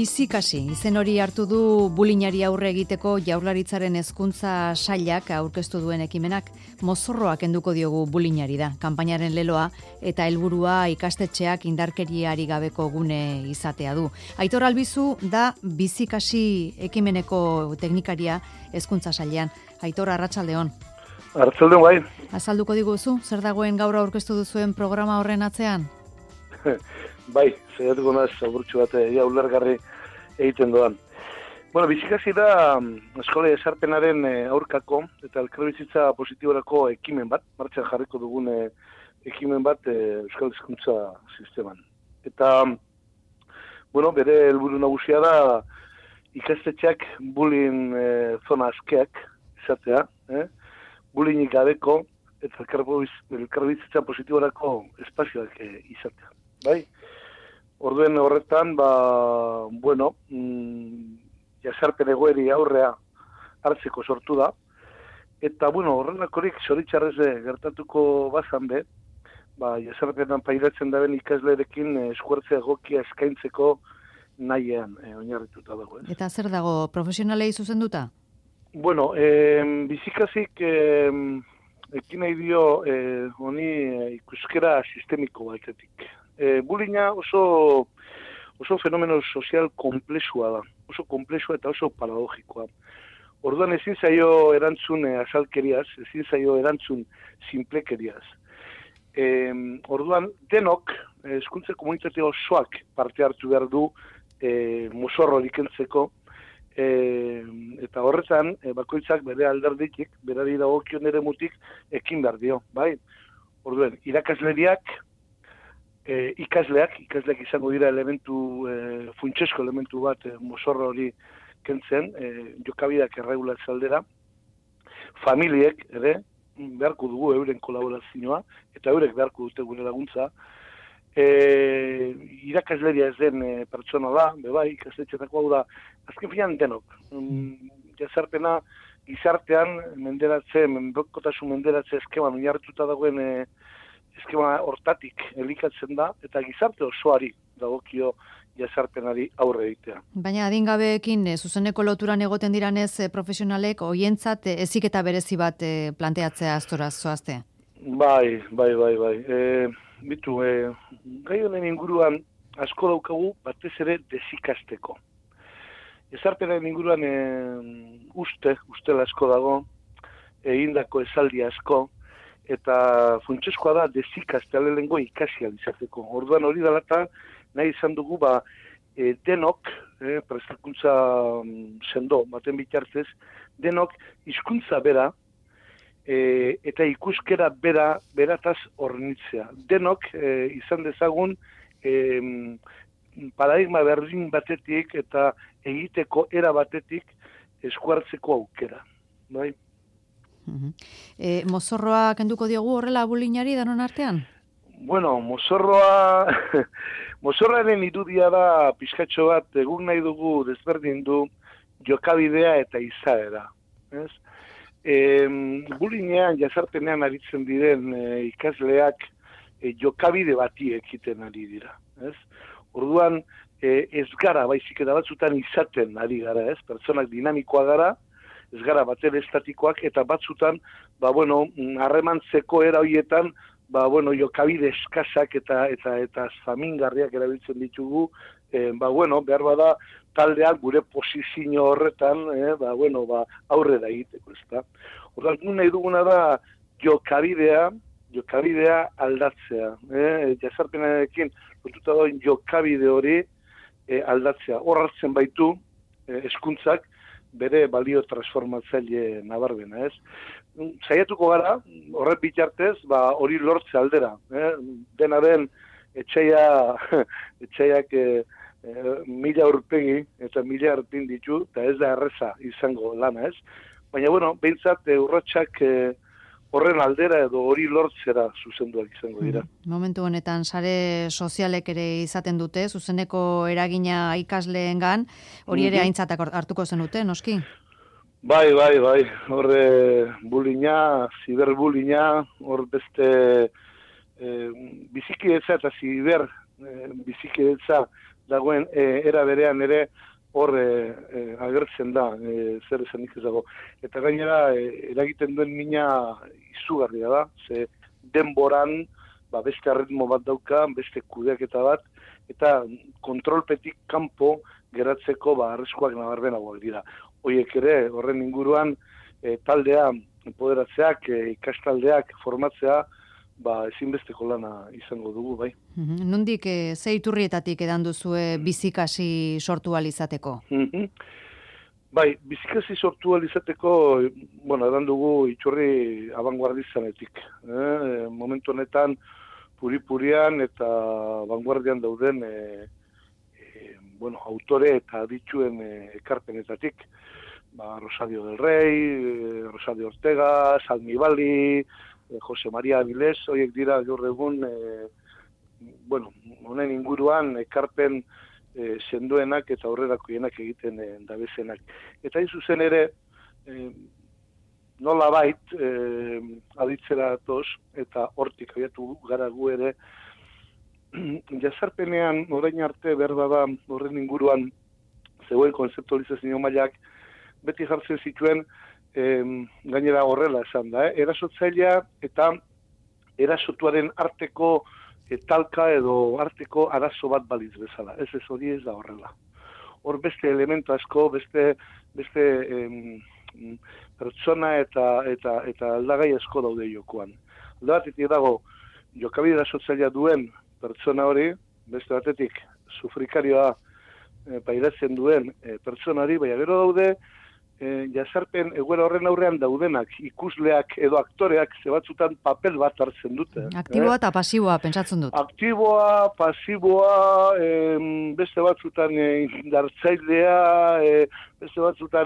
Bizikasi, izen hori hartu du bulinari aurre egiteko Jaurlaritzaren hezkuntza sailak aurkeztu duen ekimenak. Mozorroa kenduko diogu bulinari da, kanpainaren leloa eta helburua ikastetxeak indarkeriari gabeko gune izatea du. Aitor Albizu da Bizikasi ekimeneko teknikaria hezkuntza sailean. Aitor, arratsaldeon. Arratsaldeon bai. Azalduko diguzu, zer dagoen gaur aurkeztu duzuen programa horren atzean? Bai, saiatuko naiz aburtxo bat ulergarri egiten doan. Bueno, Bizikasi da eskola jazarpenaren aurkako eta elkarbizitza positiborako ekimen bat, martxan jarriko dugun ekimen bat euskal hezkuntza sisteman. Eta, bueno, bere helburu nagusia da ikastetxeak bullying zona askeak izatea, bullyingik gabeko eta elkarbizitza positiborako espazioak izatea. Bai? Orduen horretan, bueno, jazarpen egoeri aurrea hartzeko sortu da. Eta, bueno, horrelakorik zoritxarrez gertatuko bazan be, jazarpenan pairatzen daben ikaslerekin eskuartzea egokia eskaintzeko nahian oinarrituta dago. Eta zer dago, profesionalei zuzenduta? Bueno, Bizikasik ekin nahi dio honi ikuskera sistemiko batetik. Bullyinga oso fenomeno sozial komplexua da, oso komplexua eta oso paradogikoa. Orduan ezin zaio erantzun azalkeriaz, ezin zaio erantzun sinplekeriaz. Orduan denok, hezkuntza komunitate osoak parte hartu behar du mozorro ikentzeko, eta horretan bakoitzak bere alderditik, berari dagokion ere mutik ekin behar dio, bai? Orduan, irakasleriak, ikasleak izango dira elementu, funtsezko elementu bat mozorro hori kentzen, jokabideak erregulatze aldera, familiek ere, beharko dugu euren kolaborazioa, eta eurek beharko dute gure laguntza, irakasleria ez den pertsona da, bebai, ikastetxetako hau da, azken finan denok, jazarpena gizartean menpekotasun menderatze eskeman oinarrituta dagoen eskema hortatik elikatzen da, eta gizarte osoari dagokio jazarpenari aurre egitea. Baina adingabeekin zuzeneko loturan egoten diranez profesionalek hoientzat heziketa berezi bat planteatzea astoraz zoazte? Bai. Bitu, gai honen inguruan asko daukagu batez ere desikasteko. Jazarpenaren inguruan ustela asko dago, egindako esaldi asko, eta funtsezkoa da desikastea lehenengo ikasi izateko. Orduan hori dalata nahi izan dugu denok, prestakuntza sendo baten bitartez, denok hizkuntza bera eta ikuskera berataz hornitzea. Denok izan dezagun paradigma berdin batetik eta egiteko era batetik eskuartzeko aukera. Bai? Mozorroa kenduko diogu horrela bulinari danon artean? Bueno, mozorraren irudia da pixkatxo bat, egun nahi dugu desberdin du jokabidea eta izaera. Bullyingean, jazarpenean aritzen diren ikasleak jokabide bati ekiten ari dira. Orduan, ez gara, baizik eta batzutan izaten ari gara, pertsonak dinamikoa gara, ez gara batere estatikoak, eta batzutan, harremantzeko era horietan, jokabide eskasak eta zamingarriak erabiltzen ditugu, behar bada taldeak gure posizio horretan, aurrera egiteko, ezta. Orduan, nahi duguna da jokabidea aldatzea. Jazarpenarekin lotuta dagoen jokabide hori aldatzea. Hor hartzen baitu hezkuntzak bere balio transformatzaile nabarbena, Saiatuko gara, horret bitartez, hori lortze aldera. Dena den etxaiak 1000 aurpegi eta 1000 arpin ditu, eta ez da erreza izango lana, Baina, behintzat urratsak horren aldera edo hori lortzera zuzenduak izango dira. Momentu honetan, sare sozialek ere izaten dute, zuzeneko eragina ikasleengan, hori ere aintzat hartuko zenute, noski? Bai. Horre bullyinga, ziberbullyinga, hor beste bizikidetza eta bizikidetza dagoen era berean ere hor agertzen da, zer esanik ez dago. Eta gainera, eragiten duen mina izugarria da, ze denboran, beste arritmo bat dauka, beste kudeaketa bat, eta kontrolpetik kanpo geratzeko arriskuak nabarmenagoak dira. Hoiek ere, horren inguruan, taldea, empoderatzeak, ikastaldeak formatzea, ezinbesteko lana izango dugu, bai. Nondik, ze iturrietatik edan duzue bizikasi sortu alizateko? Bai, bizikasi sortu alizateko, edan dugu iturri abanguardizanetik. Momentu honetan, puri-purian eta vanguardian dauden autore eta adituen ekarpenetatik. Rosario del Rey, Rosario Ortega, Salmi Bali, Jose Maria Avilés, horiek dira gaur egun, honen inguruan ekarpen sendoenak eta aurrerakoienak egiten dabezenak. Eta hain zuzen ere, nola bait, aditzera atoz, eta hortik abiatu gara gu ere, jazarpenean, orain arte berba da, horren inguruan, zegoen konzeptualizazio mailak, beti jartzen zituen, gainera horrela esan da, erasotzailea eta erasotuaren arteko talka edo arteko arazo bat baliz bezala. Ez hori ez da horrela. Hor beste elemento asko, beste pertsona eta aldagai asko daude jokoan. Alde batetik dago, jokabide erasotzailea duen pertsona hori, beste batetik sufrikarioa pairatzen duen pertsona hori, baina gero daude, jazarpen egoera horren aurrean daudenak, ikusleak edo aktoreak zebatzutan papel bat hartzen dute. Aktiboa eta pasiboa, pentsatzen dut. Aktiboa, pasiboa, beste batzutan indartzailea, beste batzutan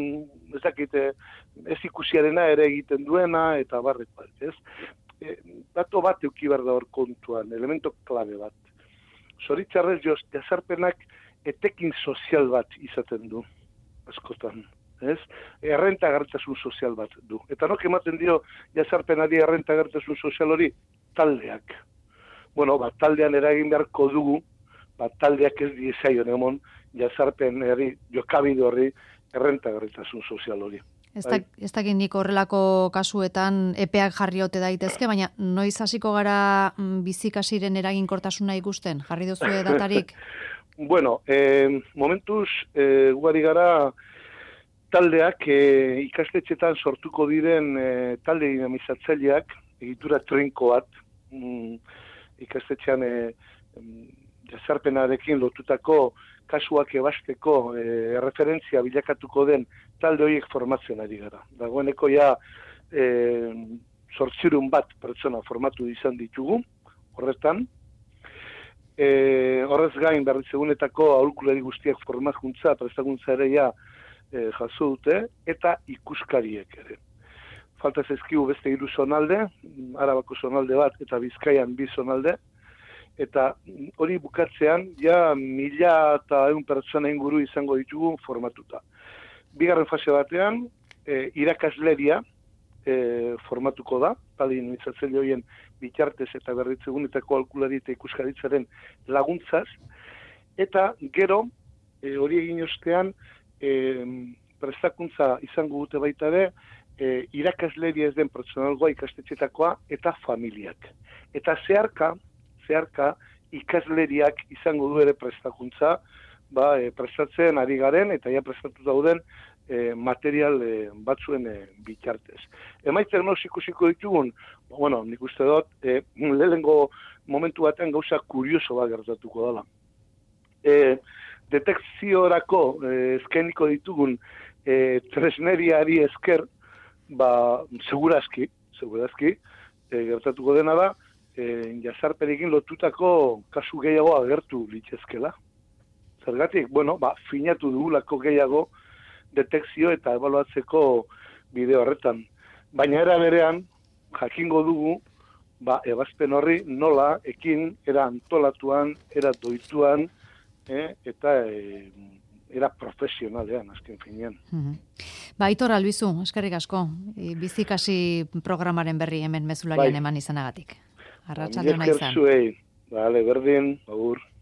ez ikusiarena ere egiten duena, eta barrek bat, ez? Dato bat euki behar da hor kontuan, elemento klabe bat. Zoritxarrez jazarpenak etekin sozial bat izaten du, askotan. Errentagarritasun sozial bat du. Eta nok ematen dio jazarpenari errentagarritasun sozial hori taldeak. Taldean eragin beharko dugu, taldeak ez diezaion emon jazarpenari, jokabide horri errentagarritasun sozial hori. Ez dakit nik horrelako kasuetan epeak jarri ote daitezke, baina noiz hasiko gara bizikasiren eraginkortasuna ikusten? Jarri duzue datarik? Momentuz, guari gara taldeak ikastetxetan sortuko diren talde dinamizatzaileak, egitura trinko bat, ikastetxean jazarpenarekin lotutako kasuak ebasteko referentzia bilakatuko den talde horiek formatzen ari gara. Dagoeneko ja 800 bat pertsona formatu izan ditugu, horretan. Horrez gain, berritzegunetako aholkulari guztiak formakuntza, prestakuntza ere ja jaso dute, eta ikuskariek ere. Falta zaizkigu beste 3 zonalde, Arabako zonalde bat, eta Bizkaian 2 zonalde, eta hori bukatzean, ja 1.100 pertsona inguru izango ditugu formatuta. Bigarren fase batean, irakasleria formatuko da, talde dinamizatzaile horien bitartez eta berritzegunetako aholkulari eta ikuskaritzaren laguntzaz, eta gero, hori egin ostean, prestakuntza izango dute baita ere, irakasleria ez den pertsonalgoa ikastetxetakoa eta familiak. Eta zeharka ikasleriak izango du ere prestakuntza, prestatzen ari garen eta ja prestatu dauden material batzuen bitartez. Emaitzen noz ikusiko ditugun, nik uste dut, lehenengo momentu batean gauza kurioso bat gertatuko dela. Detekziorako eskeniko ditugun tresneriari esker, segurazki, gertatuko dena da, jazarpenekin lotutako kasu gehiago agertu litzezkela. Zergatik, finatu dugulako gehiago detekzio eta ebaluatzeko bide horretan. Baina era berean, jakingo dugu, ebazpen horri nola, ekin, era antolatuan, era doituan, eta era profesionalean, azken finean. Aitor Albizu, eskerrik asko, bizikasi programaren berri hemen mezularian eman izanagatik. Arratsalde ona izan. Berdin, agur.